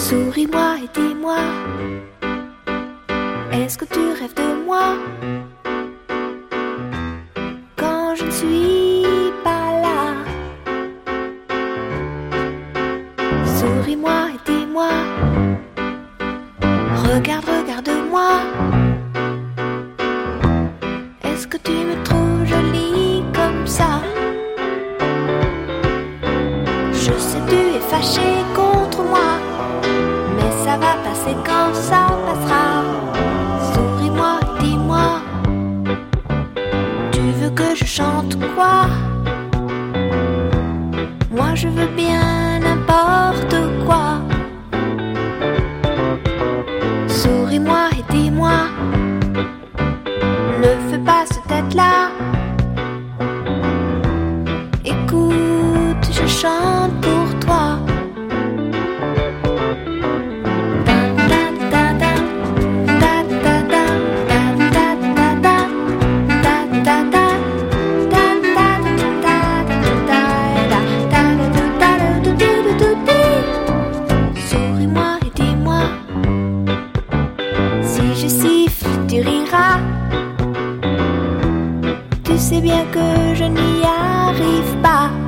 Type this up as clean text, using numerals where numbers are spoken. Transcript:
Souris-moi et dis-moi, est-ce que tu rêves de moi quand je ne suis pas là? Souris-moi et dis-moi, regarde-moi. Est-ce que tu me trouves jolie comme ça? Je sais tu es fâché contre moi, mais ça va passer quand ça passera. Souris-moi et dis-moi, tu veux que je chante quoi? Moi je veux bien n'importe quoi. Souris-moi et dis-moi, ne fais pas cette tête-là. Écoute, je chante pour toi. Souris-moi et dis-moi, si je siffle, tu riras. Tu sais bien que je n'y arrive pas.